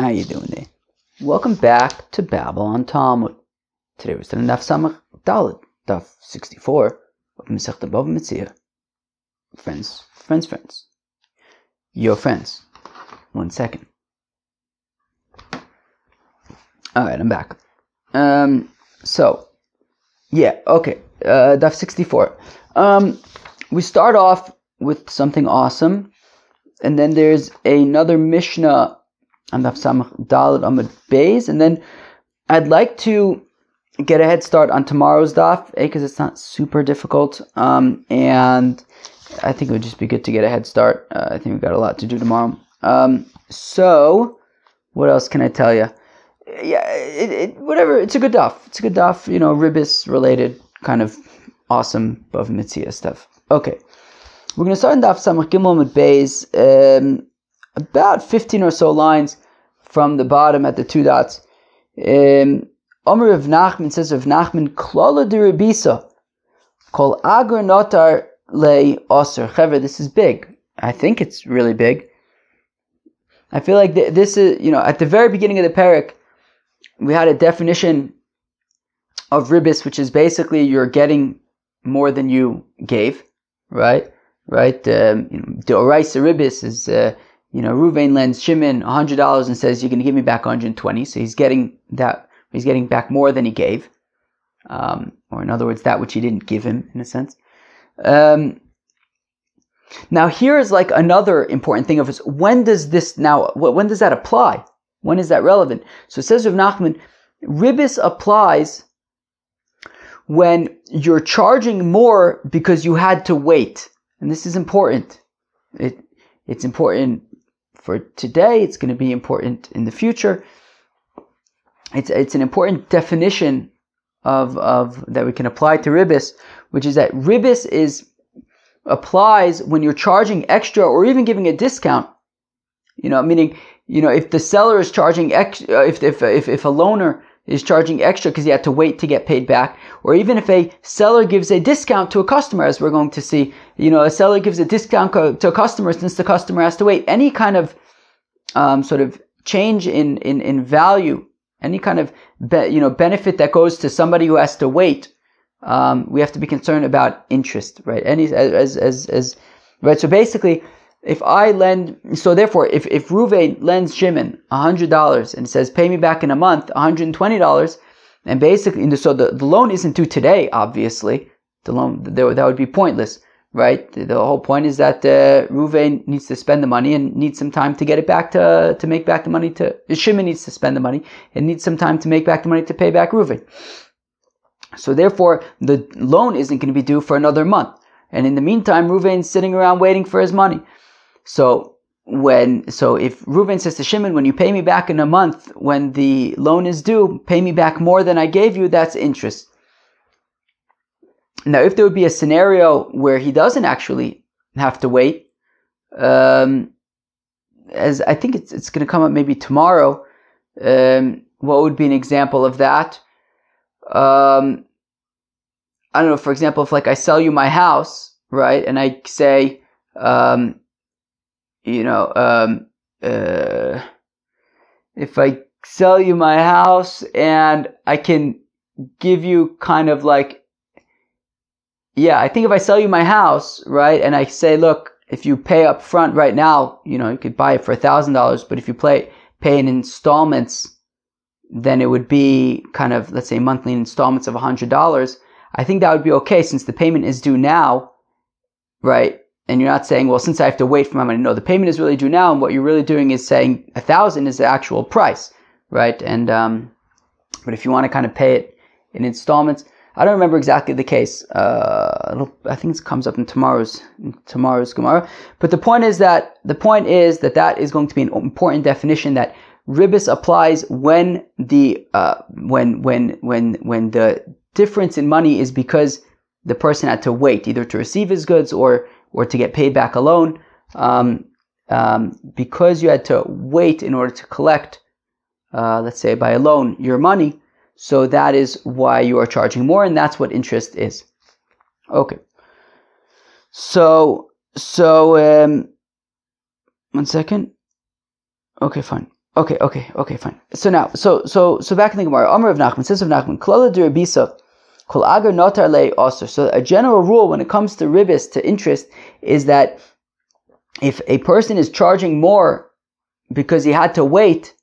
How you doing there? Welcome back to Babylon Talmud. Today we're studying Daf Samach Daled, Daf 64 of Masechta Bava Metzia. Friends. Your friends. 1 second. Alright, I'm back. Daf 64. We start off with something awesome, and then there's another Mishnah on Daf Samach Daled Amud Beis, and then I'd like to get a head start on tomorrow's daf, because it's not super difficult, and I think it would just be good to get a head start. I think we've got a lot to do tomorrow. So what else can I tell you? Yeah, whatever. It's a good daf. Ribbis related, kind of awesome Bava Metzia stuff. Okay, we're going to start in Daf Samach Gimel Amud Beis, about 15 or so lines from the bottom at the 2 dots. Omer Rav Nachman says, Rav Nachman, Klola de Rebisa, Kol Agar Notar Le Osir. Chaver, this is big. I think it's really big. I feel like this is, at the very beginning of the parak, we had a definition of ribis, which is basically you're getting more than you gave, right? The Oraisa ribis is, Ruvain lends Shimon $100 and says, you're going to give me back 120. So he's getting back more than he gave. Or in other words, that which he didn't give him, in a sense. Now here is like another important thing of this. When does that apply? When is that relevant? So it says Rav Nachman, ribis applies when you're charging more because you had to wait. And this is important. It's important for today. It's going to be important in the future. It's an important definition of that we can apply to ribis, which is that ribis applies when you're charging extra or even giving a discount. Meaning, if the seller is charging extra, if a loaner is charging extra because he had to wait to get paid back, or even if a seller gives a discount to a customer, as we're going to see, a seller gives a discount to a customer since the customer has to wait. Any kind of sort of change in value, any kind of benefit that goes to somebody who has to wait, we have to be concerned about interest, right? Right. So basically, if Ruvain lends Shimon $100 and says, pay me back in a month $120, and basically, so the loan isn't due today, obviously. The loan, that would be pointless, right? The whole point is that Ruvain needs to spend the money and needs some time to get it back to make back the money Shimon needs to spend the money and needs some time to make back the money to pay back Ruvain. So therefore, the loan isn't going to be due for another month. And in the meantime, Ruvain's sitting around waiting for his money. So if Ruvain says to Shimon, when you pay me back in a month, when the loan is due, pay me back more than I gave you, that's interest. Now, if there would be a scenario where he doesn't actually have to wait, as I think it's going to come up maybe tomorrow, what would be an example of that? I don't know, for example, if I sell you my house, right, and I say, if I sell you my house and I can give you kind of I think if I sell you my house, right, and I say, look, if you pay up front right now, you could buy it for $1,000, but if you pay in installments, then it would be kind of, let's say, monthly installments of $100. I think that would be okay since the payment is due now, right? And you're not saying, well, since I have to wait for my money. No, the payment is really due now, and what you're really doing is saying $1,000 is the actual price, right? And but if you want to kind of pay it in installments, I don't remember exactly the case. I think it comes up in tomorrow's Gemara. But the point is that that is going to be an important definition, that ribis applies when the difference in money is because the person had to wait either to receive his goods or to get paid back a loan, because you had to wait in order to collect, let's say by a loan, your money. So that is why you are charging more, and that's what interest is. Okay. So 1 second. Okay, fine. Okay, fine. So now, so back in the Gemara, Amar of Nachman, says of Nachman, Klala de Rabisa, Kol Agar Notar Le Osir. So a general rule when it comes to ribis, to interest, is that if a person is charging more because he had to wait,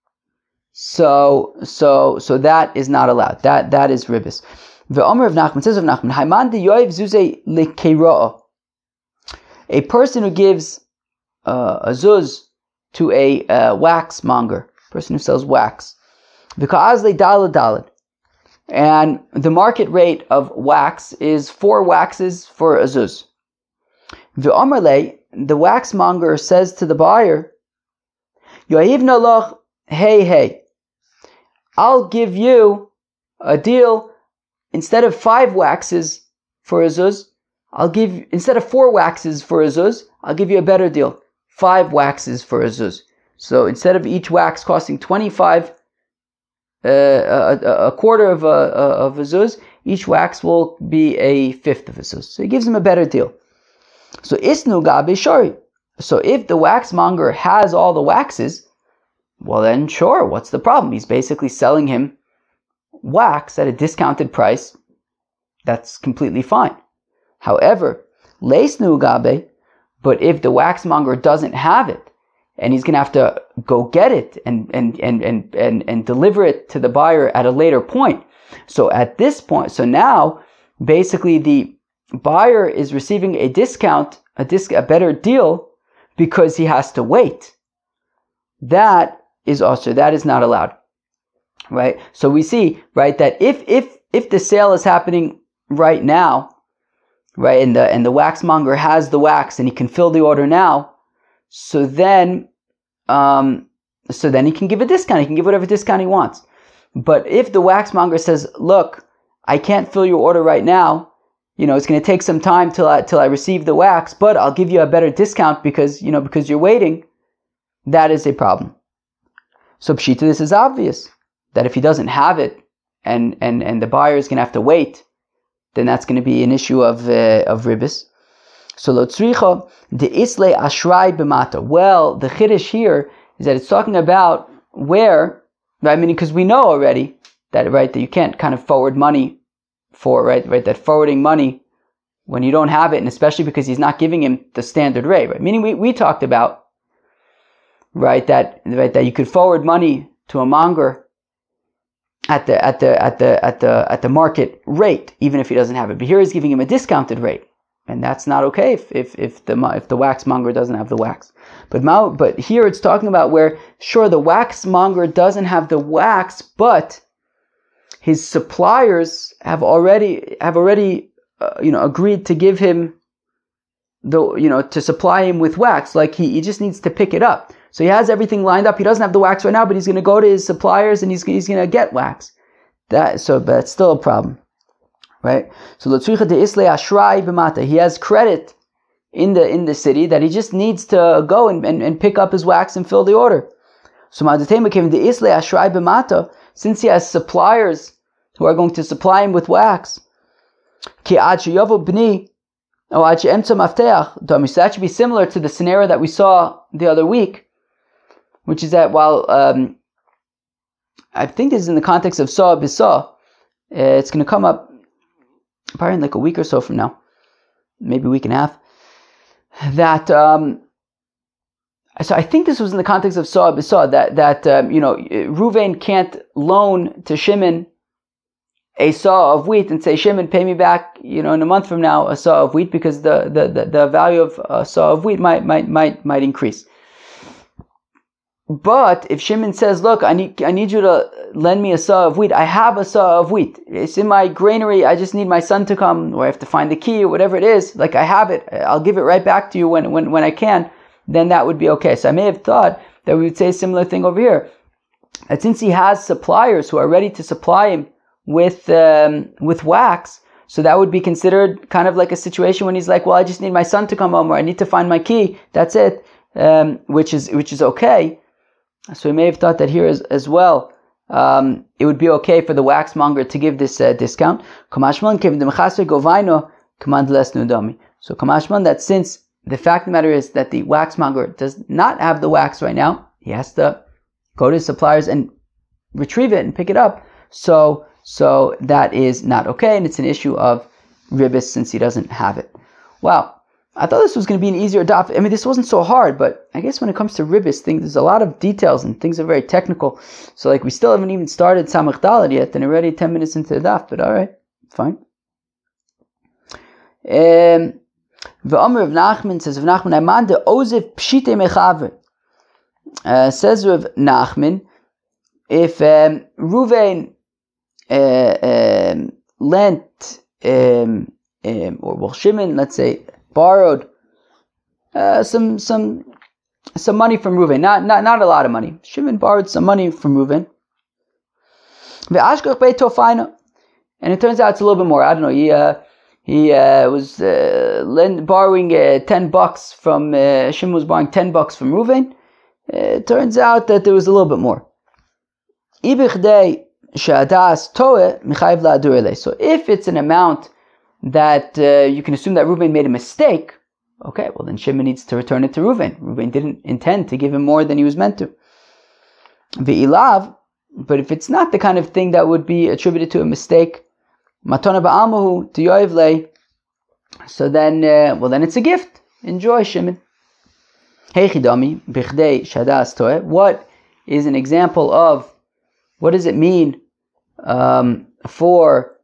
so that is not allowed. That is ribis. The Amar of Nachman, says of Nachman, Haiman de Yoiv Zuze Le Keira'a. A person who gives a zuz to a wax monger, person who sells wax, because they dalad, and the market rate of wax is 4 waxes for a zuz. The Amarle, the wax monger says to the buyer, Yohivna loch, hey, I'll give you a deal. Instead of 5 waxes for a zuz, instead of 4 waxes for a zuz, I'll give you a better deal. 5 waxes for a zuz. So instead of each wax costing 25, a quarter of a zuz, each wax will be a fifth of a zuz. So he gives him a better deal. So isnu gabe shari. So if the wax monger has all the waxes, well then sure, what's the problem? He's basically selling him wax at a discounted price. That's completely fine. However, leisnu gabe, but if the waxmonger doesn't have it, and he's going to have to go get it and deliver it to the buyer at a later point. So at this point, so now basically the buyer is receiving a discount, a better deal because he has to wait. That is also, that is not allowed, right? So we see, right, that if the sale is happening right now, right, and the waxmonger has the wax and he can fill the order now, so then he can give a discount. He can give whatever discount he wants. But if the waxmonger says, "Look, I can't fill your order right now. It's going to take some time till I receive the wax, but I'll give you a better discount because you're waiting," that is a problem. So pshita, this is obvious that if he doesn't have it and the buyer is going to have to wait, then that's going to be an issue of ribis. So lo tzricha de isle ashrai b'mata. Well, the chiddush here is that it's talking about where, right? I mean, because we know already that, right, that you can't kind of forward money for, right, that forwarding money when you don't have it, and especially because he's not giving him the standard rate, right? Meaning we talked about, right, that you could forward money to a monger at the market rate, even if he doesn't have it. But here he's giving him a discounted rate, and that's not okay if the wax monger doesn't have the wax. But here it's talking about where, sure, the wax monger doesn't have the wax, but his suppliers have already agreed to give him to supply him with wax. Like he just needs to pick it up. So he has everything lined up. He doesn't have the wax right now, but he's going to go to his suppliers and he's going to get wax. But that's still a problem, right? So l'tzricha de isle ashrai b'mata. He has credit in the city that he just needs to go and pick up his wax and fill the order. So ma'adatema came de isle ashrai b'mata, since he has suppliers who are going to supply him with wax. Ki ad sheyovu b'ni o ad she'emtza mafteach dami. So that should be similar to the scenario that we saw the other week, which is that while I think this is in the context of Saw B'Saw, it's going to come up probably in like a week or so from now, maybe a week and a half. That so I think this was in the context of Saw B'Saw that Ruvain can't loan to Shimon a saw of wheat and say, Shimon, pay me back, in a month from now a saw of wheat, because the value of a saw of wheat might increase. But if Shimon says, look, I need you to lend me a saw of wheat. I have a saw of wheat. It's in my granary. I just need my son to come, or I have to find the key, or whatever it is. Like, I have it. I'll give it right back to you when I can. Then that would be okay. So I may have thought that we would say a similar thing over here. That since he has suppliers who are ready to supply him with wax, so that would be considered kind of like a situation when he's like, well, I just need my son to come home, or I need to find my key. That's it. Which is okay. So we may have thought that here as well, it would be okay for the waxmonger to give this discount. So kamashman, that since the fact of the matter is that the waxmonger does not have the wax right now, he has to go to his suppliers and retrieve it and pick it up. So that is not okay, and it's an issue of ribis since he doesn't have it. Wow. I thought this was going to be an easier daf. I mean, this wasn't so hard, but I guess when it comes to ribis, there's a lot of details and things are very technical. So, like, we still haven't even started Samach Daled yet, and already 10 minutes into the daf. But all right, fine. The Omer of Nachman says, "Of Nachman, Ayman de Ozef Pshite Mechaver." Says Rav Nachman, if Ruvain lent, or Shimon, let's say, borrowed some money from Reuven, not a lot of money. Shimon borrowed some money from Reuven. And it turns out it's a little bit more. I don't know. He was borrowing $10 from Shimon was borrowing $10 from Reuven. It turns out that there was a little bit more. So if it's an amount that you can assume that Reuven made a mistake, okay, well then Shimon needs to return it to Reuven. Reuven didn't intend to give him more than he was meant to. Ve'ilav, but if it's not the kind of thing that would be attributed to a mistake, matona ba'almahu to yoivle, so then, then it's a gift. Enjoy, Shimon. Heichidami bichdei shadas toeh. What is an example of? What does it mean for?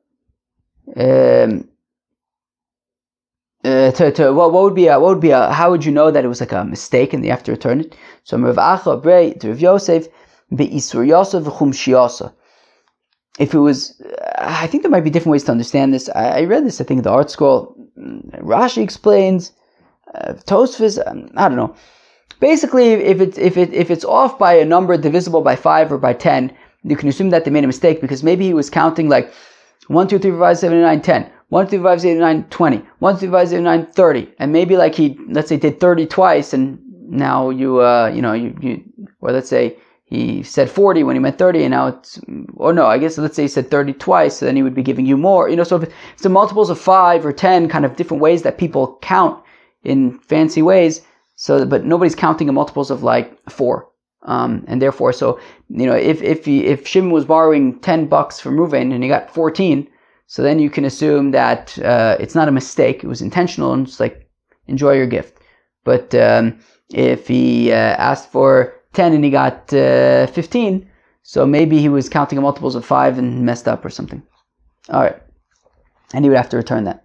What would be a? How would you know that it was like a mistake and you have to return it? So Rav Acha Brei to Rav Yosef be'isur Yosef v'chumshiyasa. If it was, I think there might be different ways to understand this. I read this, I think, in the Art Scroll. Rashi explains, Tosfos, I don't know. Basically, if it's off by a number divisible by 5 or by 10, you can assume that they made a mistake because maybe he was counting like 1, 2, 3, 4, 5, 7, 8, 9, 10. 1, 2, 3, 4, 5, 6, 8, 9, 20. 1, 2, 3, 4, 5, 6, 8, 9, 30. And maybe like he, let's say, did 30 twice, and now or let's say he said 40 when he meant 30, and now it's, or no, I guess let's say he said 30 twice, so then he would be giving you more. So if it's the multiples of 5 or 10, kind of different ways that people count in fancy ways. So, but nobody's counting in multiples of like 4. And therefore, so, if Shimon was borrowing $10 from Reuven and he got 14, so then you can assume that it's not a mistake, it was intentional, and it's like, enjoy your gift. But if he asked for 10 and he got 15, so maybe he was counting in multiples of 5 and messed up or something. All right. And he would have to return that.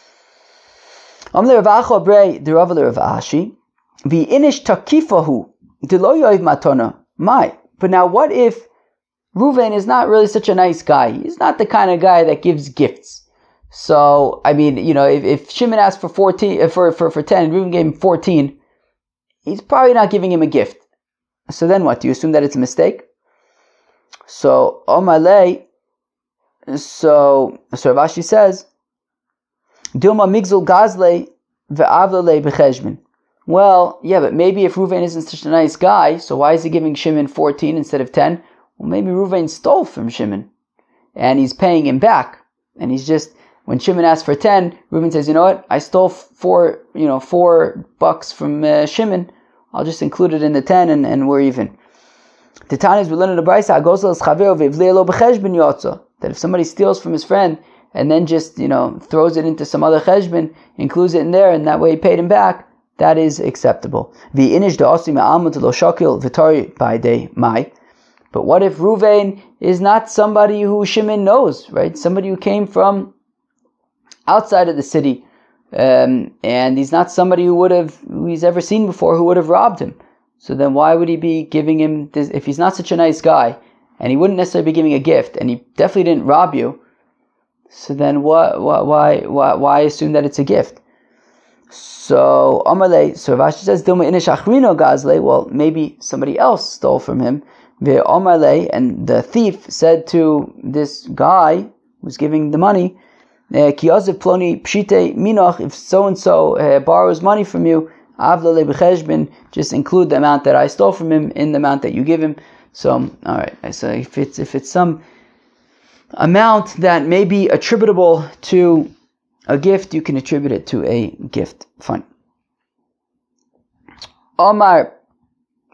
But now what if Reuven is not really such a nice guy? He's not the kind of guy that gives gifts. So, I mean, if Shimon asked for 14, for 10 and Reuven gave him 14, he's probably not giving him a gift. So then what? Do you assume that it's a mistake? So, Omalei, so Rashi says, Dilma migzul gazle ve'avlele becheshbon. Well, yeah, but maybe if Reuven isn't such a nice guy, so why is he giving Shimon 14 instead of 10? Well, maybe Reuven stole from Shimon, and he's paying him back. And he's just, when Shimon asks for 10, Reuven says, you know what, I stole $4 from Shimon, I'll just include it in the 10 and we're even. Titanis, we learn in the Brisa, that if somebody steals from his friend and then just, throws it into some other cheshbon, includes it in there, and that way he paid him back, that is acceptable. But what if Reuven is not somebody who Shimon knows, right? Somebody who came from outside of the city, and he's not somebody who he's ever seen before, who would have robbed him. So then why would he be giving him this, if he's not such a nice guy, and he wouldn't necessarily be giving a gift, and he definitely didn't rob you, so then why assume that it's a gift? So Amalei, so Rashi says, Dilma inish achrino gazle, well, maybe somebody else stole from him. Amalei, and the thief said to this guy who was giving the money, Ki yaziv ploni pshite minoch, if so-and-so borrows money from you, avlele b'cheshbon, just include the amount that I stole from him in the amount that you give him. So, all right. So if it's some amount that may be attributable to a gift, you can attribute it to a gift. Fine. Omar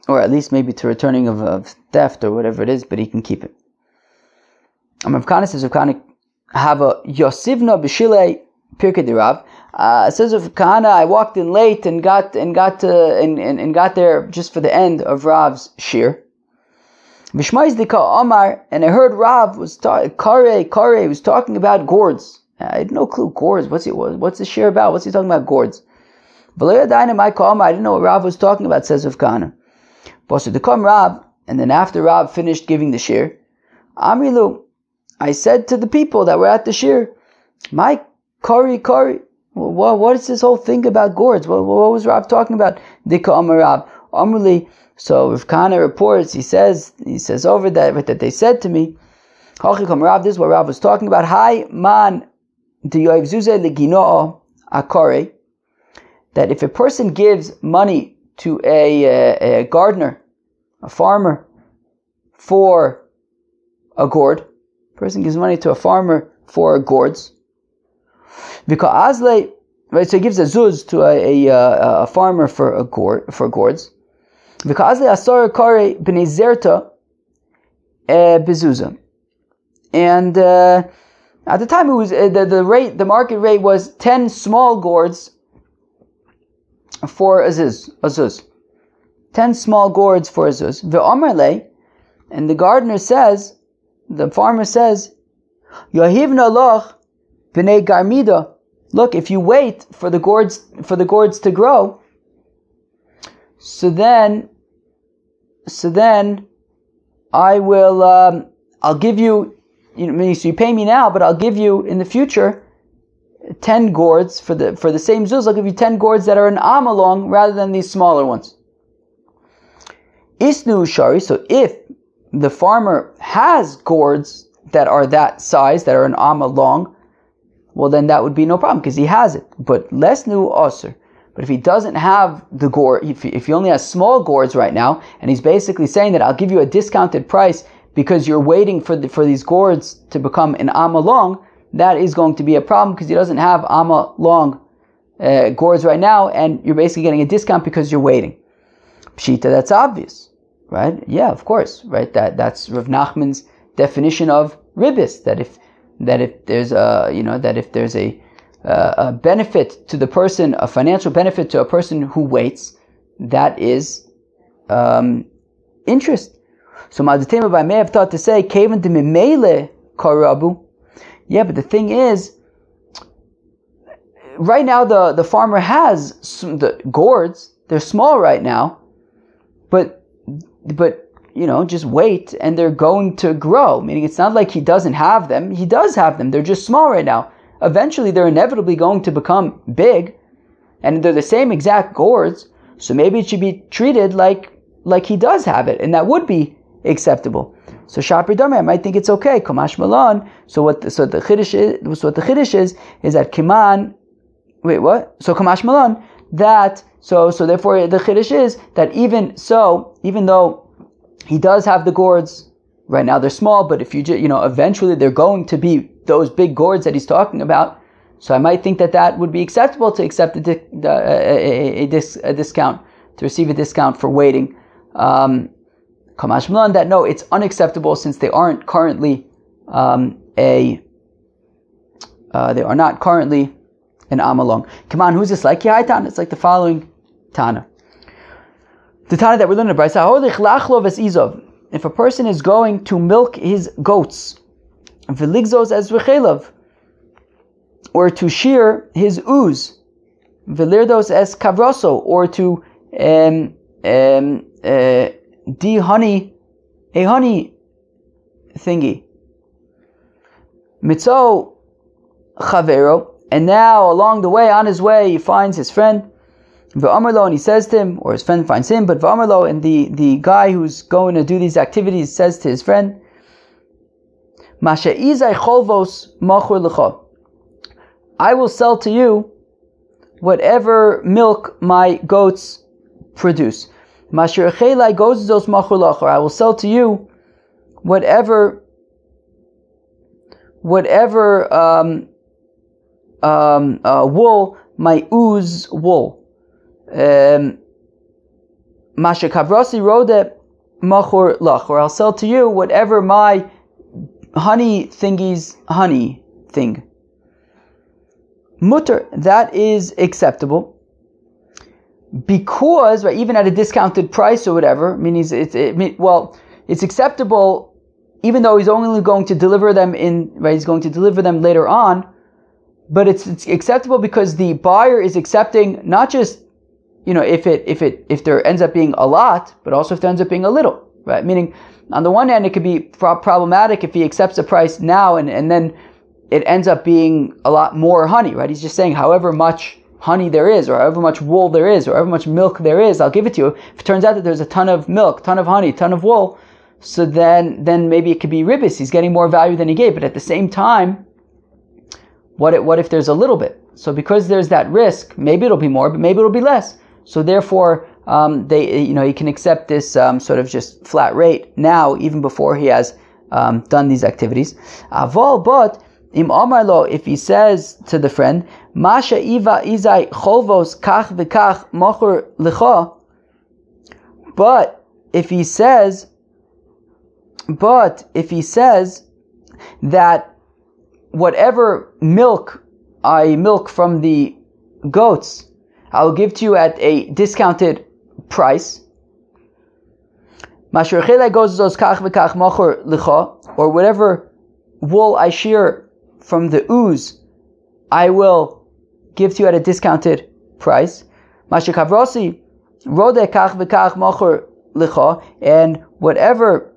or at least maybe to returning of theft or whatever it is, but he can keep it. Rav Kana says, Rav Kana have a Yosivna b'shilei Pirkei de Rav. Says Rav Kana, I walked in late and got there just for the end of Rav's shir. V'shmaiz dika Omar, and I heard Rav was Kare was talking about gourds. I had no clue gourds. What's the shir about? What's he talking about gourds? I didn't know what Rav was talking about, says Rav Kana. So to come Rav, and then after Rav finished giving the shir, Amrilu, I said to the people that were at the shir, my Kari, what is this whole thing about gourds? What was Rav talking about? Dika Amar Rav, Amruli. So Rav Kana reports, he says over that they said to me, Hachikam Rav, this is what Rav was talking about. Hi man diyoiv zuze leginoa akare. That if a person gives money to a gardener, a farmer, for a gourd, person gives money to a farmer for gourds, because right, so he gives a zuz to a farmer for gourds. Because asar kare b'nei zerta bezuza, and at the time it was the market rate was 10 small gourds for a zuz. 10 small gourds for a zuz. Ve'omer, and the gardener says, the farmer says, Yahivna loch b'nei garmida. Look, if you wait for the gourds to grow, so then I will I'll give you, so you pay me now, but I'll give you in the future 10 gourds for the same zuz. I'll give you 10 gourds that are an amma long rather than these smaller ones. Isnu shari. So if the farmer has gourds that are that size, that are an amma long, well then that would be no problem because he has it. But lesnu osir. But if he doesn't have the gourd, if he only has small gourds right now, and he's basically saying that I'll give you a discounted price because you're waiting for these gourds to become an amma long, that is going to be a problem because he doesn't have amma long gourds right now, and you're basically getting a discount because you're waiting. Pshita, that's obvious, right? Yeah, of course, right? That's Rav Nachman's definition of ribis. That if there's a benefit to the person, a financial benefit to a person who waits, that is interest. So Ma'adatema may have thought to say, Kavan de Mimele Karabu. Yeah, but the thing is, right now the farmer has the gourds. They're small right now, but just wait and they're going to grow. Meaning it's not like he doesn't have them. He does have them. They're just small right now. Eventually they're inevitably going to become big, and they're the same exact gourds. So maybe it should be treated like he does have it, and that would be acceptable. So Shapir Dami, I might think it's okay. Kamash Malan. So the Chiddush is that Kiman. Wait, what? So Kamash Malan. That so therefore the Chiddush is that even though he does have the gourds right now, they're small, but if you eventually they're going to be those big gourds that he's talking about. So I might think that would be acceptable to accept a discount, to receive a discount for waiting. Kamash Malan, that no, it's unacceptable since they aren't currently they are not currently an amalong. Come on, who's this like? Yeah, Tana. It's like the following Tana. The Tana that we're learning about. If a person is going to milk his goats, v'ligzos as v'chelav, or to shear his ooze, v'lirdos as kavroso, or to de-honey a honey thingy. Mitzo chavero, and now along the way, on his way, he finds his friend, v'amarlo, and he says to him, or his friend finds him, but v'amarlo, and the guy who's going to do these activities says to his friend, Masha'izai cholvos machur l'cha, I will sell to you whatever milk my goats produce. Mashir chelai gozos machur l'cha, I will sell to you whatever wool my ooze wool. Masha kavrasi rode machor lach, or I'll sell to you whatever my honey thingy's honey thing. Mutter, that is acceptable. Because, right, even at a discounted price or whatever, meaning it's acceptable, even though he's only going to deliver them he's going to deliver them later on, but it's acceptable because the buyer is accepting not just, if there ends up being a lot, but also if there ends up being a little, right? Meaning, on the one hand, it could be problematic if he accepts a price now and then it ends up being a lot more honey, right? He's just saying however much honey there is, or however much wool there is, or however much milk there is, I'll give it to you. If it turns out that there's a ton of milk, ton of honey, ton of wool, so then maybe it could be ribis. He's getting more value than he gave. But at the same time, what if there's a little bit? So because there's that risk, maybe it'll be more, but maybe it'll be less. So therefore, he can accept this sort of just flat rate now, even before he has done these activities. Aval, but Im Amar lo, if he says to the friend, Masha iva izai cholvos kach v'kach mochur licha, but if he says that whatever milk I milk from the goats, I'll give to you at a discounted price. Masher chelai goes zos kach v'kach mochur licha, or whatever wool I shear from the ooze, I will give to you at a discounted price. Masha kavrosi rode kach v'kach mochur licha, and whatever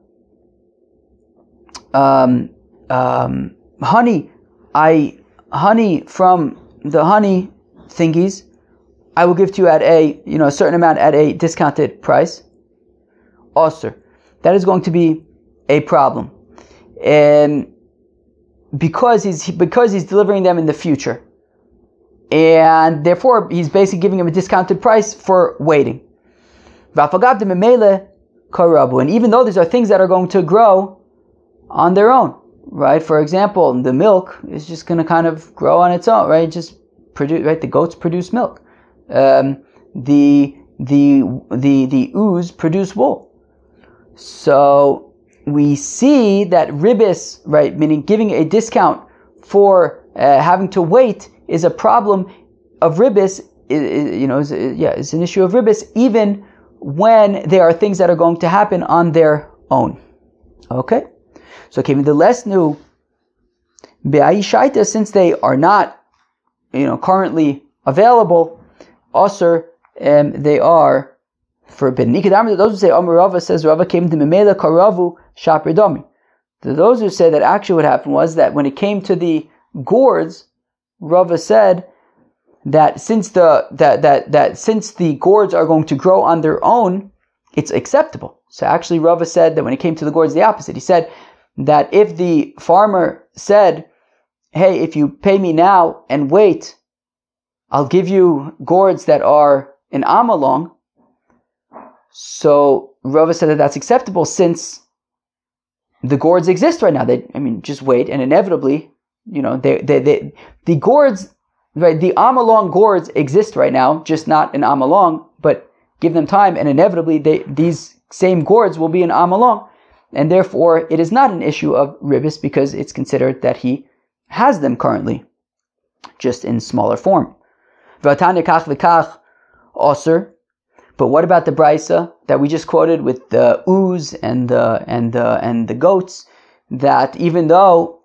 honey from the honey thingies, I will give to you at a certain amount at a discounted price. Osir, that is going to be a problem, and because he's delivering them in the future, and therefore he's basically giving him a discounted price for waiting. And even though these are things that are going to grow on their own, right? For example, the milk is just going to kind of grow on its own, right? Just produce, right? The goats produce milk. The ooze produce wool. So we see that ribis, right, meaning giving a discount for having to wait, is a problem of ribis. It's an issue of ribis, even when there are things that are going to happen on their own. Okay, so came the less new be'ayishaita, since they are not, currently available. Also, they are forbidden. Those who say Amar Rava says Rava came to Memela Karavu Shapridomi. Those who say that actually what happened was that when it came to the gourds, Rava said that since the gourds are going to grow on their own, it's acceptable. So actually Rava said that when it came to the gourds, the opposite. He said that if the farmer said, hey, if you pay me now and wait, I'll give you gourds that are an amma long. So Rava said that that's acceptable since the gourds exist right now. Just wait, and inevitably, the gourds, right? The amma long gourds exist right now, just not an amma long. But give them time, and inevitably, these same gourds will be an amma long, and therefore it is not an issue of ribis because it's considered that he has them currently, just in smaller form. V'atanya kach v'kach osir. But what about the brisa that we just quoted with the ooze and the goats? That even though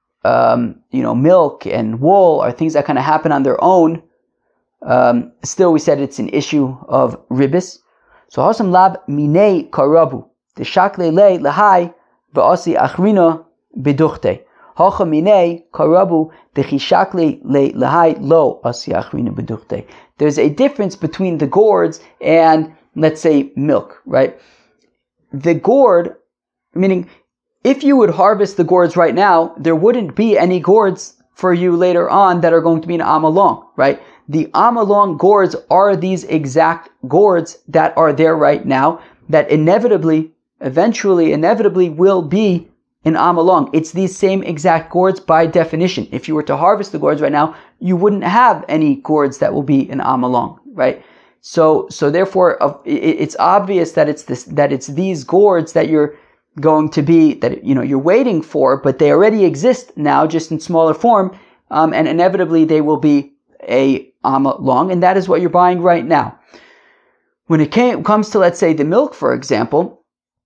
milk and wool are things that kind of happen on their own, still we said it's an issue of ribis. So hasam lab minei karabu the shakle le lahai v'asi achrina beduchte. Hacha minei karabu the chishakle le lahai lo asi achrina beduchte. There's a difference between the gourds and, let's say, milk, right? The gourd, meaning if you would harvest the gourds right now, there wouldn't be any gourds for you later on that are going to be an amma long, right? The amma long gourds are these exact gourds that are there right now that inevitably will be an amma long. It's these same exact gourds by definition. If you were to harvest the gourds right now, you wouldn't have any gourds that will be an amma long, right? So therefore, it's obvious that it's these gourds that you're going to be, that you're waiting for, but they already exist now, just in smaller form, and inevitably they will be a amma long, and that is what you're buying right now. When it comes to, let's say, the milk, for example,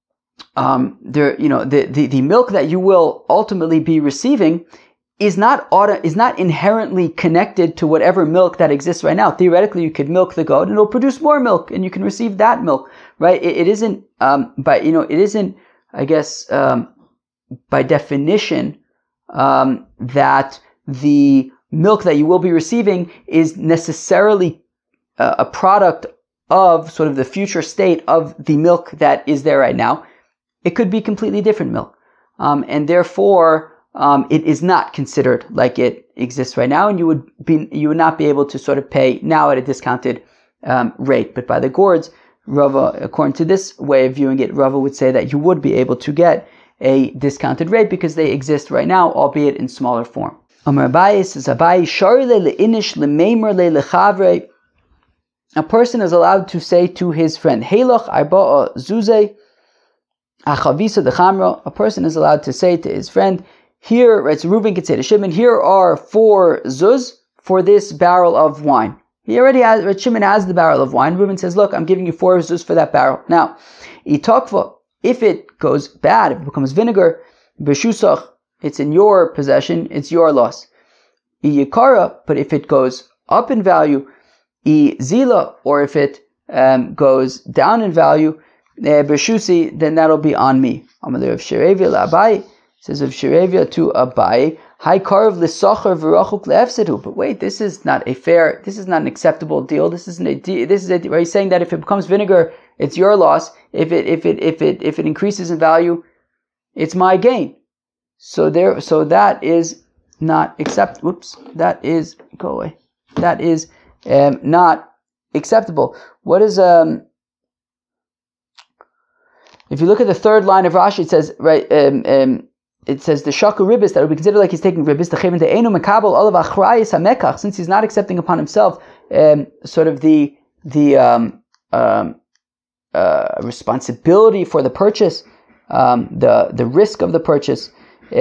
the milk that you will ultimately be receiving is not inherently connected to whatever milk that exists right now. Theoretically, you could milk the goat and it'll produce more milk, and you can receive that milk, right? It isn't, I guess, by definition, that the milk that you will be receiving is necessarily a product of sort of the future state of the milk that is there right now. It could be completely different milk, and therefore it is not considered like it exists right now, and you would not be able to sort of pay now at a discounted rate. But by the gourds, Rava, according to this way of viewing it, Rava would say that you would be able to get a discounted rate because they exist right now, albeit in smaller form. Amar Abaye says, Abaye, shari le inish le meimer le lechavre. A person is allowed to say to his friend, Heiloch arba'a zuze achavisa dechamra. A person is allowed to say to his friend, here, right, so Reuven could say to Shimon, here are 4 zuz for this barrel of wine. He already has, right, Shimon has the barrel of wine. Reuven says, look, I'm giving you 4 zuz for that barrel. Now, itokva, if it goes bad, if it becomes vinegar, b'shusach, it's in your possession, it's your loss. Iyikara, but if it goes up in value, zila, or if it goes down in value, b'shusi, then that'll be on me. Amalei of Shirevia la'Abaye, says of Shirevia to Abaye, Hai karv l'socher v'rachuk le'efsedu. But wait, this is not an acceptable deal. Right? He's saying that if it becomes vinegar, it's your loss. If it increases in value, it's my gain. So that is not accept. That is not acceptable. What is if you look at the third line of Rashi, it says it says the shaka ribis, that would be considered like he's taking ribis. The chevin de'enu mekabel olav achrayis hamekach, since he's not accepting upon himself sort of the responsibility for the purchase, the risk of the purchase.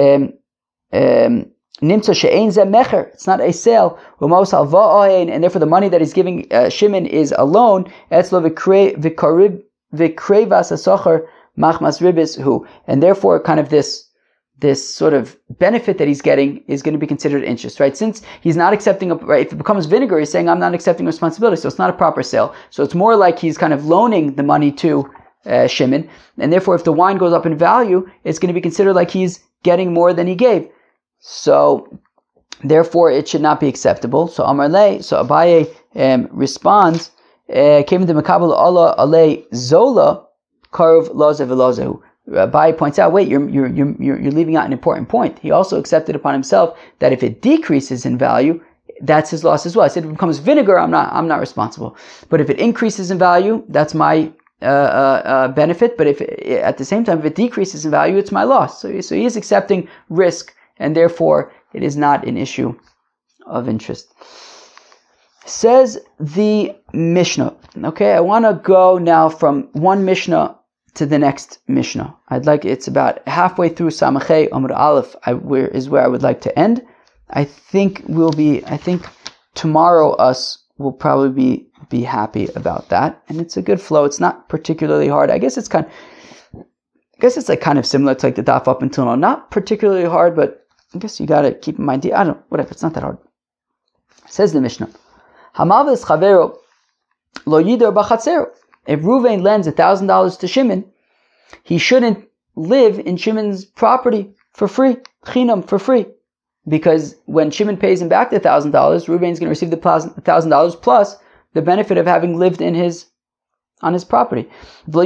Nimtza she'ein zeh mecher, it's not a sale. Umos halva'ohen, and therefore the money that he's giving Shimon is a loan. Etzlo v'krevas hasocher machmas ribis hu, and therefore kind of this sort of benefit that he's getting is going to be considered interest, right? Since he's not accepting, right, if it becomes vinegar, he's saying I'm not accepting responsibility, so it's not a proper sale. So it's more like he's kind of loaning the money to Shimon, and therefore if the wine goes up in value, it's going to be considered like he's getting more than he gave. So therefore it should not be acceptable. So Amar Lei, so Abaye responds, came to Makabel Allah Ale Zola Karv Lozev Lozehu. Abaye points out, wait, you're leaving out an important point. He also accepted upon himself that if it decreases in value, that's his loss as well. I said if it becomes vinegar, I'm not responsible. But if it increases in value, that's my benefit. But if at the same time, if it decreases in value, it's my loss. So he is accepting risk, and therefore it is not an issue of interest. Says the Mishnah. Okay, I want to go now from one Mishnah to the next Mishnah. It's about halfway through Samachay Amud Aleph is where I would like to end. I think tomorrow us will probably be happy about that, and it's a good flow. It's not particularly hard. I guess it's kind of similar to like the daf up until now. Not particularly hard, but I guess you gotta keep in mind. Whatever. It's not that hard. Says the Mishnah. Hamavis chavero lo yider b'chatzero. If Reuven lends $1,000 to Shimon, he shouldn't live in Shimon's property for free, chinam, for free, because when Shimon pays him back the $1,000, Reuven's going to receive the $1,000 plus the benefit of having lived on his property. Nor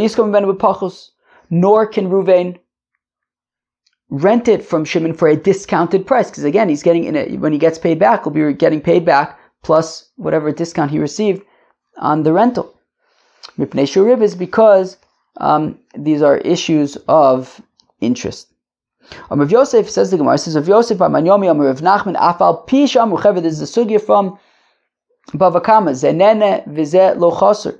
can Reuven rent it from Shimon for a discounted price, because again, he's getting when he gets paid back, he'll be getting paid back plus whatever discount he received on the rental. Mipnei shurib is because these are issues of interest. Rav Yosef says the Gemara says of Yosef Amanyomi Rav Nachman Afal Pisham Ruchevet is the sugya from Bavakama zenene vize lo chaser.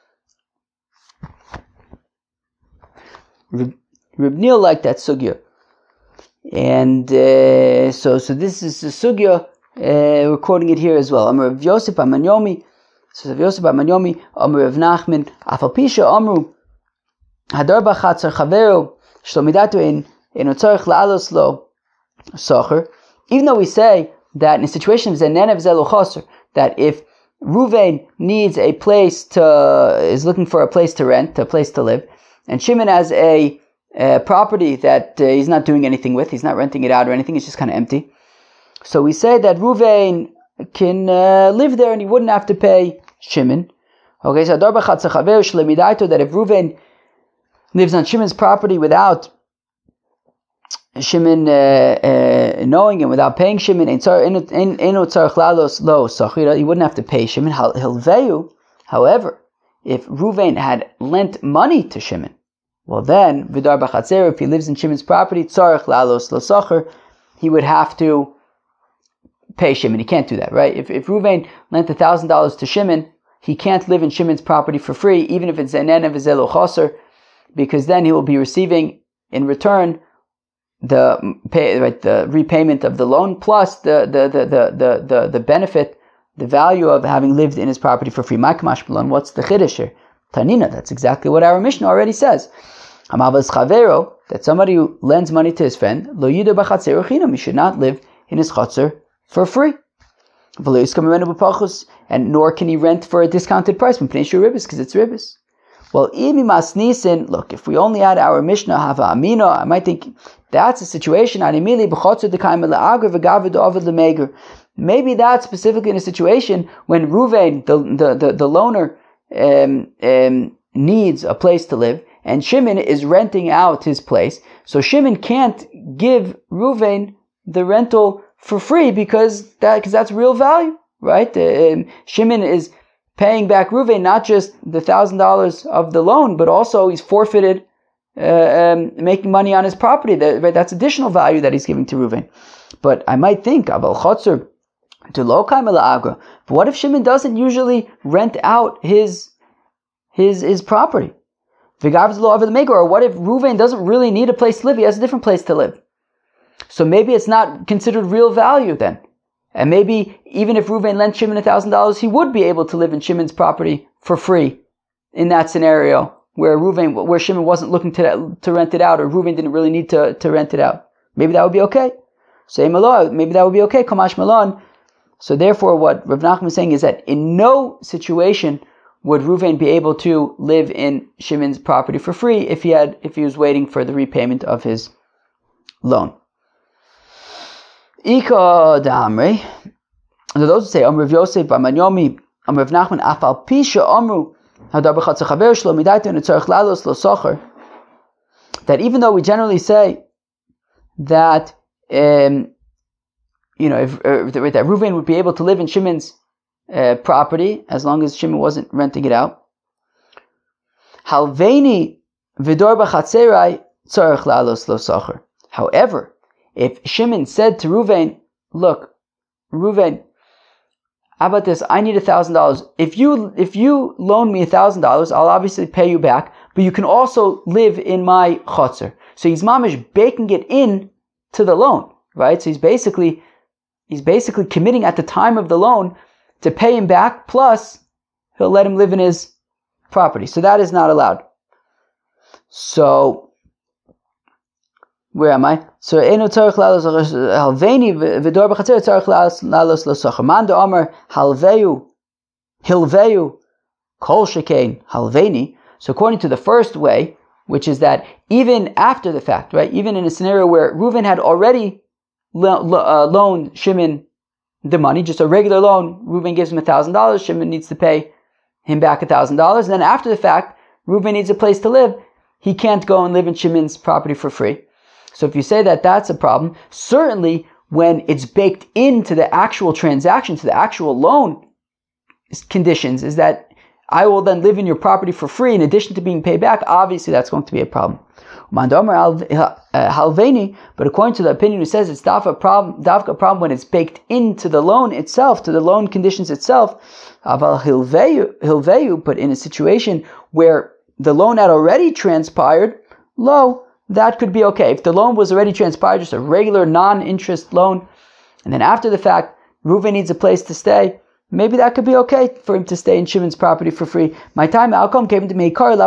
Reb Neil liked that sugya, and so this is the sugya. We're quoting it here as well. Amar Rav Yosef Amanyomi. So Rav Yosef Amanyomi. Amar Rav Nachman. Afal pisha amru hadar b'chatzar chaveru shlomidato in otzarich la'alos lo socher. Even though we say that in a situation of zenene v'zeh chaser, that if Ruvain needs a place is looking for a place to rent, a place to live, and Shimon has a property that he's not doing anything with, he's not renting it out or anything, it's just kind of empty. So we say that Ruvain can live there and he wouldn't have to pay Shimon. Okay, so that if Ruvain lives on Shimon's property without Shimon knowing and without paying Shimon, he wouldn't have to pay Shimon. However, if Ruvain had lent money to Shimon, well then, Vidar B'Chatzer, if he lives in Shimon's property, Tzarech La'alos Lo Socher, he would have to pay Shimon. He can't do that, right? If Ruvain lent $1,000 to Shimon, he can't live in Shimon's property for free, even if it's Zenen and V'Zeh Lo Chaser, because then he will be receiving in return the repayment of the loan plus the benefit, the value of having lived in his property for free. What's the chiddush here? Tanina, that's exactly what our Mishnah already says. That somebody who lends money to his friend, lo yidu b'chatzer chinam, he should not live in his chatzer for free. And nor can he rent for a discounted price, because it's ribis. Well, look, if we only had our Mishnah, Hava Amino, I might think that's a situation. Maybe that's specifically in a situation when Ruvain, the loaner, needs a place to live, and Shimon is renting out his place. So Shimon can't give Ruvain the rental for free because that's real value, right? Shimon is paying back Ruvain not just the $1,000 of the loan, but also he's forfeited making money on his property. That's additional value that he's giving to Ruvain. But I might think, Abel Chotzer, to Lokai Mela'agra. But what if Shimon doesn't usually rent out his property? Or what if Ruvain doesn't really need a place to live? He has a different place to live. So maybe it's not considered real value then. And maybe even if Ruvain lent Shimon $1,000, he would be able to live in Shimon's property for free in that scenario where Shimon wasn't looking to rent it out, or Ruvain didn't really need to rent it out. Maybe that would be okay. Say Malon, maybe that would be okay. Kamash Malon. So therefore, what Rav Nachman is saying is that in no situation would Ruvain be able to live in Shimon's property for free if he was waiting for the repayment of his loan. Ika Damre. And those who say Amr Rav Yosef Bamanyomi, Amr Rav Nachman Afal Pisha Amru Hadar B'Chatzer Chaver Shlo Midaito Netzarech Lalos Lo Socher. That even though we generally say that that Ruvain would be able to live in Shimon's property as long as Shimon wasn't renting it out. Halveini Vidor B'Chatzerai Tzarech Lalos Lo Socher. However, if Shimon said to Ruvain, look, Ruvain, how about this? I need $1,000. If you loan me $1,000, I'll obviously pay you back, but you can also live in my chotzer. So he's mamish baking it in to the loan, right? So he's basically committing at the time of the loan to pay him back, plus he'll let him live in his property. So that is not allowed. So where am I? So eno tzarich lalos halveini v'dor b'chatzer tzarich lalos lo socher. Man de Amar hilveyu kol shekain halveini. So according to the first way, which is that even after the fact, right? Even in a scenario where Reuven had already loaned Shimon the money, just a regular loan, Reuven gives him $1,000. Shimon needs to pay him back $1,000. And then after the fact, Reuven needs a place to live. He can't go and live in Shimon's property for free. So if you say that that's a problem, certainly when it's baked into the actual transaction, to the actual loan conditions, is that I will then live in your property for free in addition to being paid back, obviously that's going to be a problem. But according to the opinion who says it's dafka a problem when it's baked into the loan itself, to the loan conditions itself, but in a situation where the loan had already transpired, that could be okay. If the loan was already transpired, just a regular non-interest loan, and then after the fact, Reuven needs a place to stay, maybe that could be okay for him to stay in Shimon's property for free. My time outcome came to me because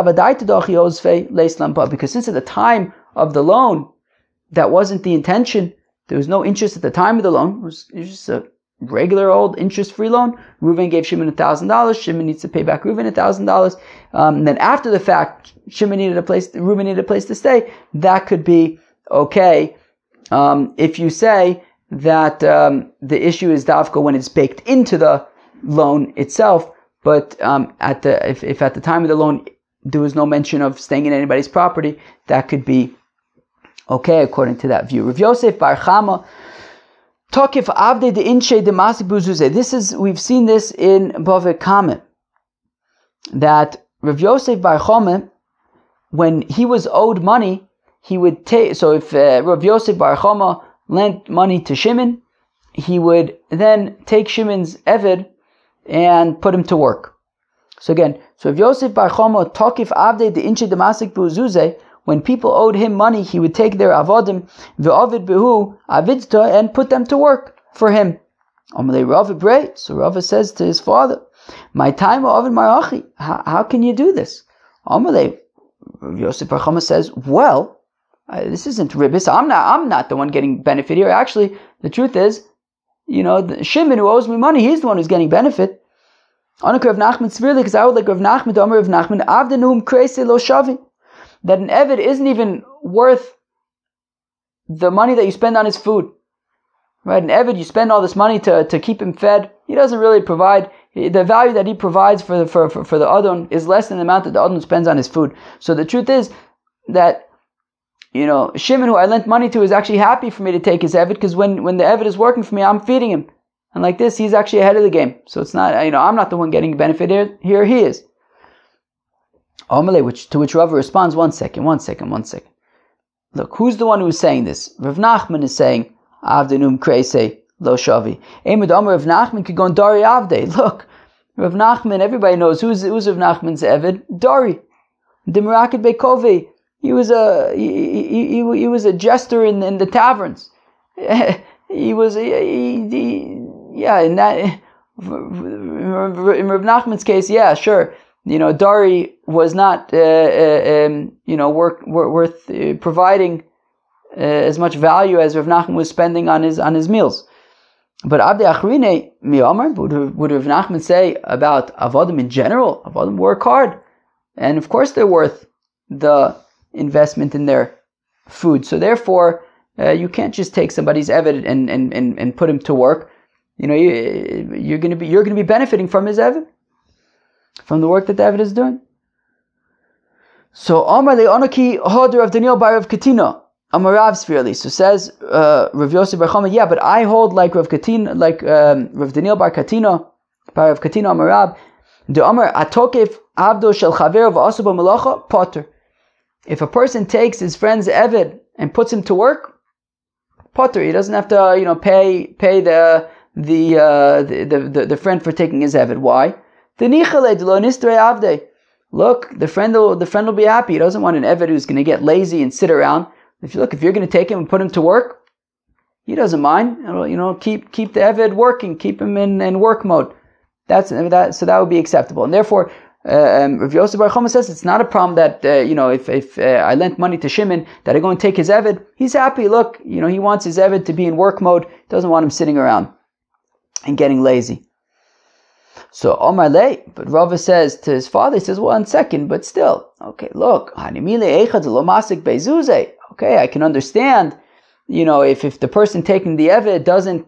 since at the time of the loan, that wasn't the intention. There was no interest at the time of the loan. It was just a regular old interest-free loan. Reuven gave Shimon $1,000. Shimon needs to pay back Reuven $1,000. And then after the fact, Reuven needed a place to stay. That could be okay if you say that the issue is dafka when it's baked into the loan itself, but if at the time of the loan there was no mention of staying in anybody's property, that could be okay according to that view. Rav Yosef Bar Chama Tokif Avde de Inshe de Masik Buzuze. We've seen this in Bava Kama, that Rav Yosef Bar Chama, when he was owed money, he would take. So if Rav Yosef Bar Chama lent money to Shimon, he would then take Shimon's eved and put him to work. So again, if Yosef Bar Chama Tokif Avde de Inshe de Masik Buzuze, when people owed him money, he would take their avodim, ve'ovid behu, avidta, and put them to work for him. Amalei Rava Brei. So Rava says to his father, "My time, ovid marachi. How can you do this?" Amalei Yosef Bar Chama says, "Well, this isn't ribis. I'm not the one getting benefit here. Actually, the truth is, Shimon who owes me money, he's the one who's getting benefit." Anak Rav Nachman severely, because I would like Rav Nachman to Rav Nachman, avdenum kreise lo shavi. That an Eved isn't even worth the money that you spend on his food. Right? An Eved, you spend all this money to keep him fed. He doesn't really provide, the value that he provides for the Adon is less than the amount that the Adon spends on his food. So the truth is that, Shimon, who I lent money to, is actually happy for me to take his Eved, because when the Eved is working for me, I'm feeding him. And like this, he's actually ahead of the game. So it's not, I'm not the one getting benefit here he is. To which Rava responds, one second. Look, who's the one who's saying this? Rav Nachman is saying, Avdenum kreise lo shavi. Emid Amar Rav Nachman could go on Dari Avde. Look, Rav Nachman, everybody knows who's Rav Nachman's Eved? Dari. Dimaraket Bekove. He was a jester in the taverns. In Rav Nachman's case, yeah, sure. Dari was not, worth providing as much value as Rav Nachman was spending on his meals. But Abdei Achrine Miyamar, would Rav Nachman say about Avodim in general? Avodim work hard, and of course they're worth the investment in their food. So therefore, you can't just take somebody's eved and put him to work. You're going to be benefiting from his eved, from the work that the Eved is doing. So Amar le'onaki hoder of Daniel by Rav Katina Amarav Sfirli. So says Rav Yosef Bar Chama, yeah, but I hold like Rav Katina, like Rav Daniel Bar Katina by Rav Katina Amarav. The Amar atokef avdo shel chaver v'asu b'melacha potter. If a person takes his friend's Eved and puts him to work, potter, he doesn't have to pay the friend for taking his Eved. Why? Look, the friend will be happy. He doesn't want an Eved who's going to get lazy and sit around. If you're going to take him and put him to work, he doesn't mind. Keep the Eved working, keep him in work mode. So that would be acceptable. And therefore, Rav Yosef Bar Chama says it's not a problem that if I lent money to Shimon that I go and take his Eved. He's happy. Look, he wants his Eved to be in work mode. Doesn't want him sitting around and getting lazy. So Omar Le, but Rava says to his father, he says, 1 second, but still, okay, look, okay, I can understand, if the person taking the Eved doesn't,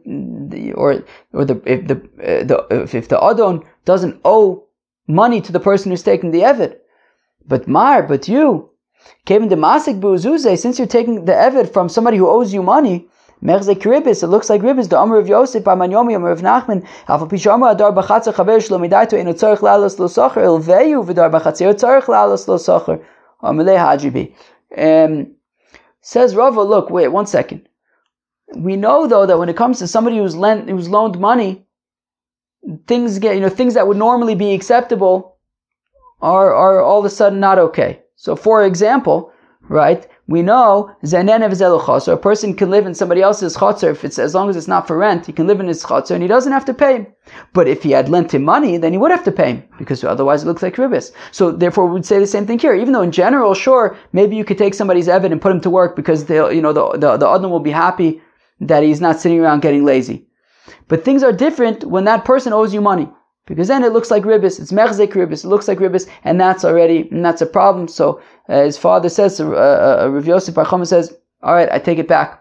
if the Adon doesn't owe money to the person who's taking the Eved, but you, since you're taking the Eved from somebody who owes you money, Mechzek ribis, it looks like ribis. The Amr of Yosef, Barman Yomi, Amr of Nachman, Afal Pishamar, Adar Bachatzer Chaver Shlo Midaito, Eno Tzarech Lalos Lo Socher, Ilveyu, Vidar Bachatzer Tzarech Lalos Lo Socher, Amalei Hajibi. Says Rava, look, wait 1 second. We know though that when it comes to somebody who's loaned money, things that would normally be acceptable are all of a sudden not okay. So for example, right, we know so a person can live in somebody else's chotzer as long as it's not for rent. He can live in his chotzer and he doesn't have to pay him. But if he had lent him money, then he would have to pay him because otherwise it looks like ribis. So therefore, we would say the same thing here. Even though in general, sure, maybe you could take somebody's evid and put him to work because the Adam will be happy that he's not sitting around getting lazy. But things are different when that person owes you money. Because then it looks like ribis, it's mechzek ribis, it looks like ribis, and that's a problem. So his father says, Rav Yosef Bar Chama says, all right, I take it back.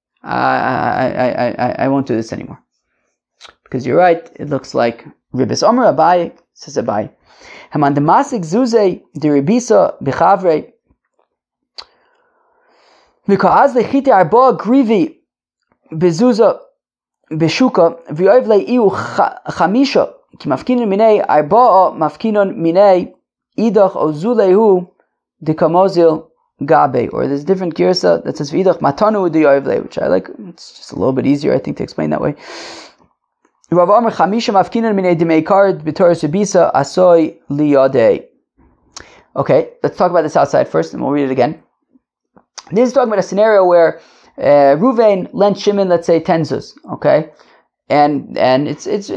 I won't do this anymore. Because you're right, it looks like ribis. Omer Abai, says Abai. Haman demasik zuze de ribisa b'chavre v'ka'az lechite arba grivi bezuza beshuka v'yoiv le'iu chamisha כי מפקינון מיני ארבעה מפקינון מיני idach או זולהו דקמוזיל gabe. Or there's a different girsa that says idach matanu de'yoivle, which I like. It's just a little bit easier, I think, to explain that way. Rav Amar chamisha mafkinon minei demeikard b'toras rebisa asoy liyadei. Okay, let's talk about this outside first, and we'll read it again. This is talking about a scenario where Ruvain lent Shimon, let's say 10 zuz. Okay. And it's what's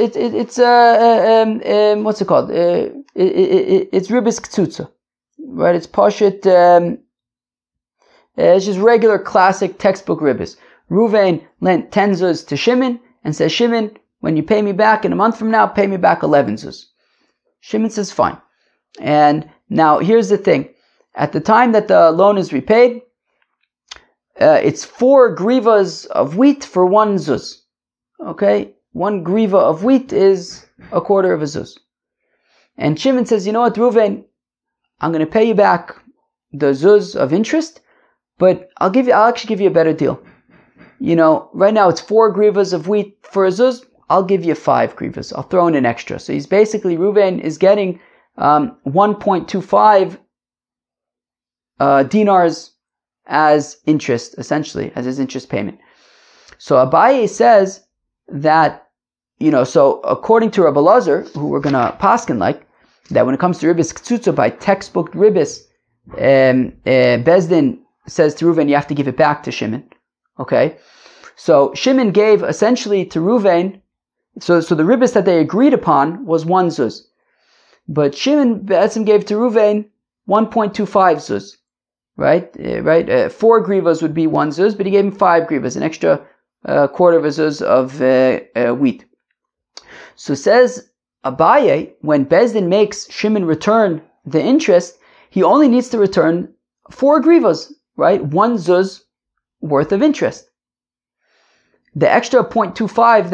it called? It's ribis ktsutza, right? It's pashit. It's just regular classic textbook ribis. Ruvain lent 10 zuz to Shimon and says, Shimon, when you pay me back in a month from now, pay me back 11 zuz. Shimon says, fine. And now here's the thing: at the time that the loan is repaid, it's 4 grivas of wheat for 1 zuz. Okay, 1 griva of wheat is a quarter of a zuz. And Shimon says, you know what, Reuven, I'm going to pay you back the zuz of interest, but I'll actually give you a better deal. Right now it's 4 grivas of wheat for a zuz. I'll give you 5 grivas. I'll throw in an extra. So he's basically, Reuven is getting 1.25 dinars as interest, essentially, as his interest payment. So Abaye says that, so according to Rabbi Lazar, who we're going to paskin like, that when it comes to ribis ktsutza, by textbook ribis, Bezdin says to Reuven, you have to give it back to Shimon. Okay? So Shimon gave essentially to Reuven, so the ribis that they agreed upon was 1 zuz. But Shimon gave to Reuven 1.25 zuz. Right? 4 grivas would be 1 zuz, but he gave him 5 grivas, an extra quarter of a zuz of wheat. So says Abaye, when Bezdin makes Shimon return the interest, he only needs to return 4 grivas, right? 1 zuz worth of interest. The extra 0.25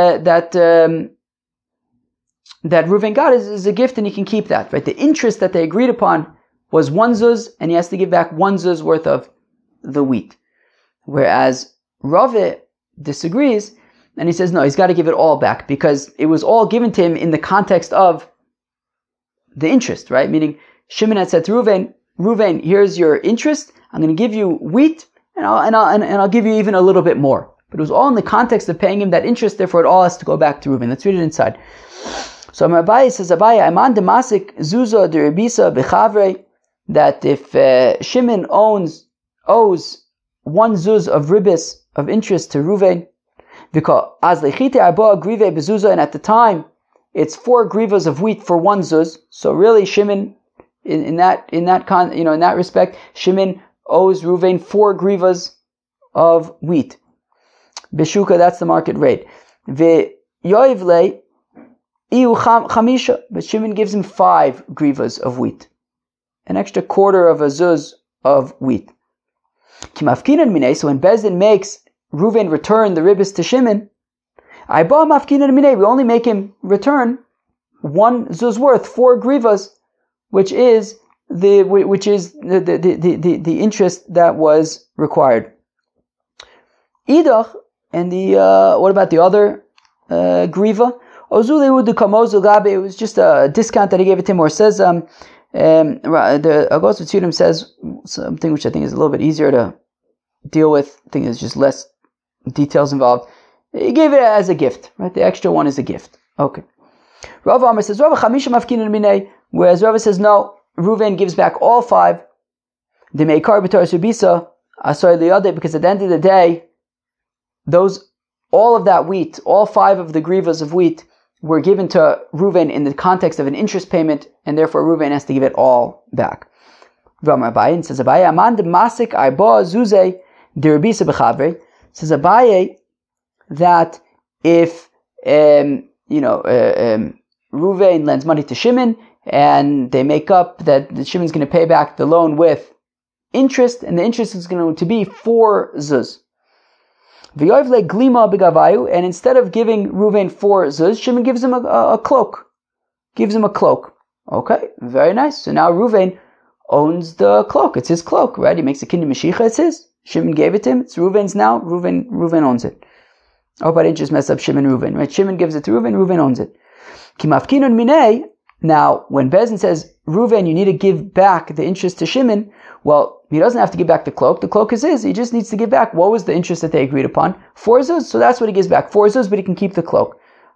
that Reuven got is a gift, and he can keep that, right? The interest that they agreed upon was 1 zuz, and he has to give back 1 zuz worth of the wheat. Whereas Rave disagrees, and he says, no, he's got to give it all back, because it was all given to him in the context of the interest, right? Meaning, Shimon had said to Reuven, here's your interest, I'm going to give you wheat, and I'll give you even a little bit more. But it was all in the context of paying him that interest, therefore it all has to go back to Reuven. Let's read it inside. So Abaye says, Ayman demasik zuza de rebisa bechavre, that if Shimon owes 1 zuz of ribis of interest to Reuven, because as lechite arba grive bezuza, and at the time it's 4 grivas of wheat for 1 zuz. So really, Shimon, in that respect, Shimon owes Reuven 4 grivas of wheat. Beshuka, that's the market rate. Ve yoivle iu chamisha, but Shimon gives him 5 grivas of wheat, an extra quarter of a zuz of wheat. Kimafkinan minei, so when Bezdin makes Reuven return the ribis to Shimon, Aiba mafkinan minei, we only make him return 1 zuz worth, 4 grivas, which is the interest that was required. Idach, and what about the other griva? It was just a discount that he gave it to him, or says the Agos V'Tzudim says something which I think is a little bit easier to deal with. I think there's just less details involved. He gave it as a gift, right? The extra one is a gift. Okay. Rav Amar says, whereas Rav says, no, Reuven gives back all 5. The Meikar B'Torah Subisa, Asar Liyadeh, because at the end of the day, all of that wheat, all 5 of the grivas of wheat, were given to Reuven in the context of an interest payment, and therefore Reuven has to give it all back. V'amar Abaye, and says Abaye, Aman de Masik Arba Zuze Derbisa B'Chavre, says Abaye that if Reuven lends money to Shimon, and they make up that Shimon's going to pay back the loan with interest, and the interest is going to be 4 zuz. And instead of giving Reuven 4 zuz, Shimon gives him a cloak. Gives him a cloak. Okay, very nice. So now Reuven owns the cloak. It's his cloak, right? He makes a kinyan Mashiach, it's his. Shimon gave it to him. It's Reuven's now. Reuven owns it. I hope I didn't just mess up Shimon and Reuven, right? Shimon gives it to Reuven, Reuven owns it. Kimafkinun minei. Now, when Bezin says, Reuven, you need to give back the interest to Shimon, well, he doesn't have to give back the cloak. The cloak is his. He just needs to give back what was the interest that they agreed upon. 4 zuz, so that's what he gives back. 4 zuz, but he can keep the cloak.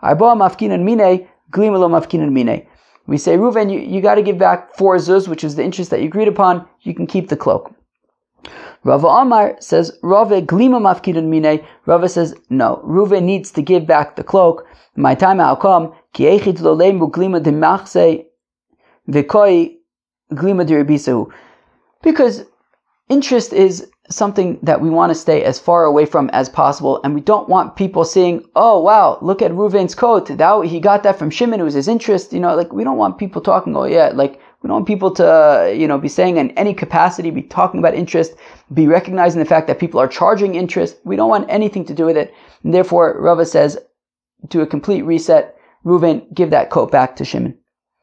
We say, Reuven, you got to give back 4 zuz, which is the interest that you agreed upon. You can keep the cloak. Rava Amar says, Rava glima mafkidan mine. Rava says, no, Reuven needs to give back the cloak. My time how come? Ki echid lo leimu glima de machse v'koi glima de rebisahu. Because interest is something that we want to stay as far away from as possible, and we don't want people seeing, oh wow, look at Reuven's coat, he got that from Shimon, it was his interest, we don't want people talking, oh yeah, we don't want people to, be saying in any capacity, be talking about interest, be recognizing the fact that people are charging interest. We don't want anything to do with it, and therefore Rava says, do a complete reset, Reuven, give that coat back to Shimon.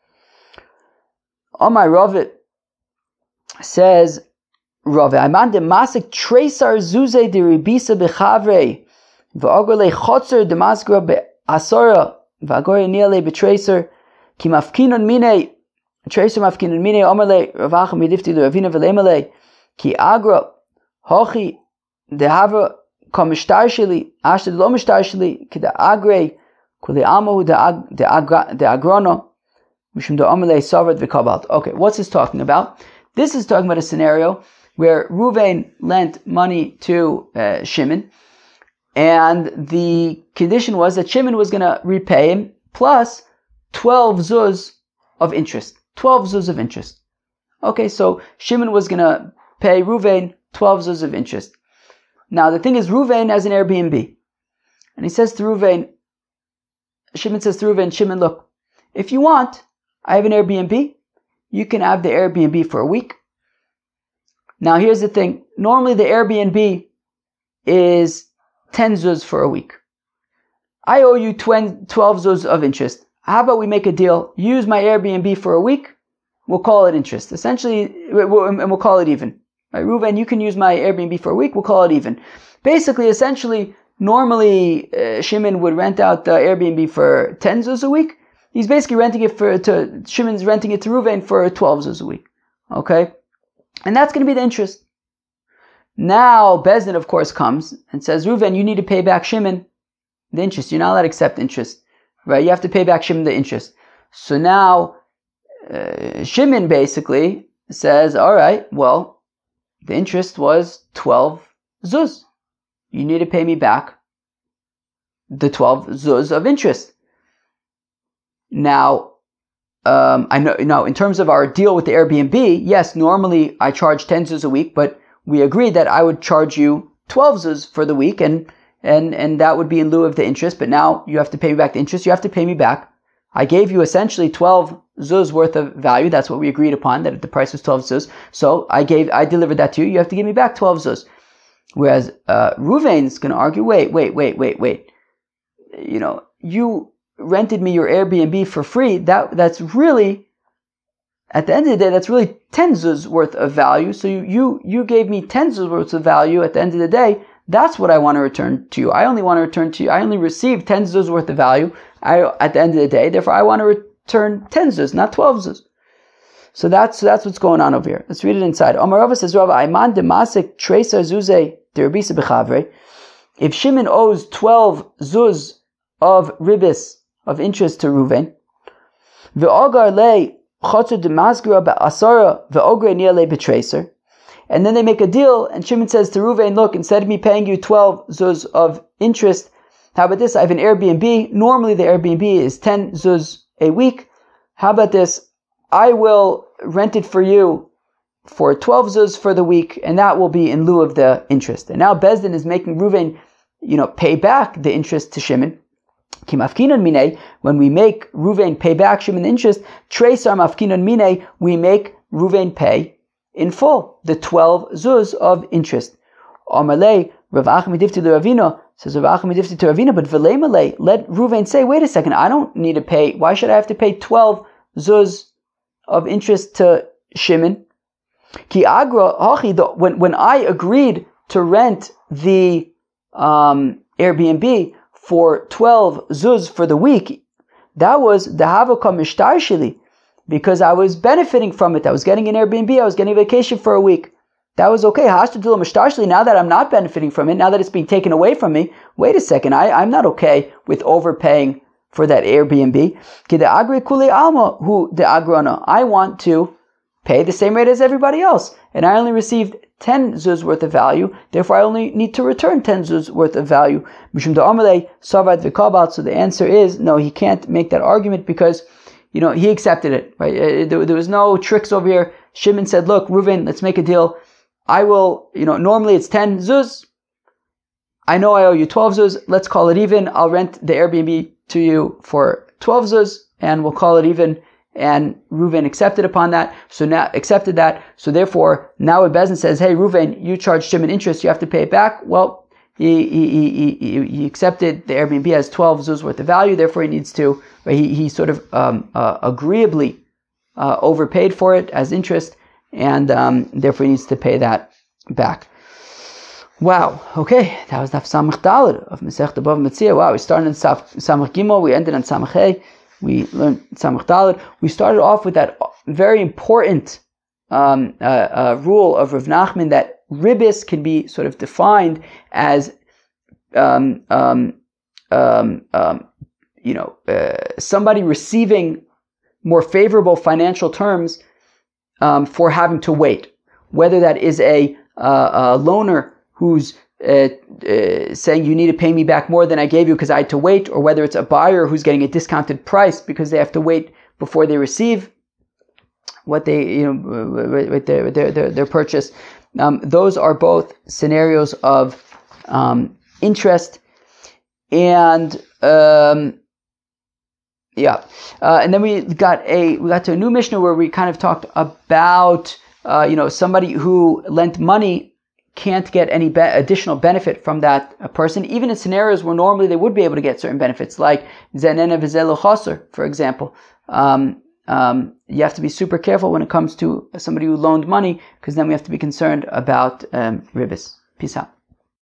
Amar Rava says, Rava, Aman de Masik Tresar Zuze de Ribisa Bechavre, V'agole Chotzer de Masgra Be'asora, V'agore Niale Betreser, Ki Mafkinon Mine, Treser Mafkinon Mine, Omerle, Ravacha Midifti de Ravina Velemele, Ki Agra, Hochi, de Havra, Komishtarshili, Ashted Lomishtarshili, Ki de Agre, Kuli Amu de Agrono, Mishum de Omerle Savrat V'kabalt. Okay, what's this talking about? This is talking about a scenario where Reuven lent money to Shimon, and the condition was that Shimon was going to repay him plus 12 zuz of interest. 12 zuz of interest. Okay, so Shimon was going to pay Reuven 12 zuz of interest. Now the thing is, Reuven has an Airbnb, and he says to Reuven, Shimon says to Reuven, Shimon, look, if you want, I have an Airbnb. You can have the Airbnb for a week. Now here's the thing. Normally the Airbnb is 10 zuz for a week. I owe you 12 zuz of interest. How about we make a deal? Use my Airbnb for a week. We'll call it interest. Essentially, and we'll call it even. Right, Reuven, you can use my Airbnb for a week. We'll call it even. Basically, essentially, normally Shimon would rent out the Airbnb for 10 zuz a week. He's basically renting it Shimon's renting it to Reuven for 12 zuz a week. Okay? And that's going to be the interest. Now, Bezdin, of course, comes and says, Reuven, you need to pay back Shimon the interest. You're not allowed to accept interest. Right? You have to pay back Shimon the interest. So now, Shimon basically says, alright, well, the interest was 12 zuz. You need to pay me back the 12 zuz of interest. Now, I know, in terms of our deal with the Airbnb, yes, normally I charge 10 zuz a week, but we agreed that I would charge you 12 zuz for the week, and that would be in lieu of the interest, but now you have to pay me back the interest, you have to pay me back. I gave you essentially 12 zuz worth of value, that's what we agreed upon, that the price was 12 zuz, so I delivered that to you, you have to give me back 12 zuz. Whereas, Reuven's gonna argue, wait. You rented me your Airbnb for free, that's really, at the end of the day, that's really 10 zuz worth of value. So you gave me 10 zuz worth of value at the end of the day. that's what I want to return to you. I only received 10 zuz worth of value at the end of the day, therefore I want to return 10 zuz, not 12 zuz. So that's what's going on over here. Let's read it inside. Omar Rava says, Rava, Ayman demasik tresa zuze derbisa bechavre. If Shimon owes 12 zuz of ribis, of interest to Reuven, ve'ogar le chotzer demasgira ba'asara ve'ogre niale betraser, and then they make a deal, and Shimon says to Reuven, look, instead of me paying you 12 zuz of interest, how about this? I have an Airbnb. Normally the Airbnb is 10 zuz a week. How about this? I will rent it for you for 12 zuz for the week, and that will be in lieu of the interest. And now Bezdin is making Reuven, pay back the interest to Shimon. Kimafkinon mine, when we make Reuven pay back Shimon the interest, Tresar mafkinon mine, we make Reuven pay in full the 12 zuz of interest. Amalei, Rav Achim Difti Ravina, says Rav Achim Difti to Ravina, but Velemalei, let Reuven say, wait a second, I don't need to pay, why should I have to pay 12 zuz of interest to Shimon? Ki agra hachi, when I agreed to rent the Airbnb for 12 zuz for the week, that was the havaka mishtar shili, because I was benefiting from it. I was getting an Airbnb, I was getting a vacation for a week. That was okay. Now that I'm not benefiting from it, now that it's being taken away from me, wait a second, I'm not okay with overpaying for that Airbnb. I want to pay the same rate as everybody else, and I only received 10 zuz worth of value, therefore I only need to return 10 zuz worth of value. So the answer is, no, he can't make that argument because he accepted it, right? There was no tricks over here. Shimon said, look, Reuven, let's make a deal. I will, normally it's 10 zuz. I know I owe you 12 zuz. Let's call it even. I'll rent the Airbnb to you for 12 zuz and we'll call it even. And Reuven accepted that. So therefore, now when Bezdin says, hey, Reuven, you charged Shimon interest, you have to pay it back. Well, he accepted the Airbnb as 12 zuz worth of value, therefore he needs to, he sort of agreeably overpaid for it as interest, and therefore he needs to pay that back. Wow, okay, that was Daf Samach Daled of Masechta Bava Metzia. Wow, we started in Samach Gimel, we ended on Samach Hey, we learned Samach Daled. We started off with that very important rule of Rav Nachman that ribis can be sort of defined as somebody receiving more favorable financial terms for having to wait, whether that is a loaner who's saying you need to pay me back more than I gave you because I had to wait, or whether it's a buyer who's getting a discounted price because they have to wait before they receive what they with their purchase. Those are both scenarios of interest, and and then we got to a new Mishnah where we kind of talked about somebody who lent money can't get any additional benefit from that person, even in scenarios where normally they would be able to get certain benefits, like Zenena v'Zelo Chaser, for example. You have to be super careful when it comes to somebody who loaned money, because then we have to be concerned about ribis. Peace out.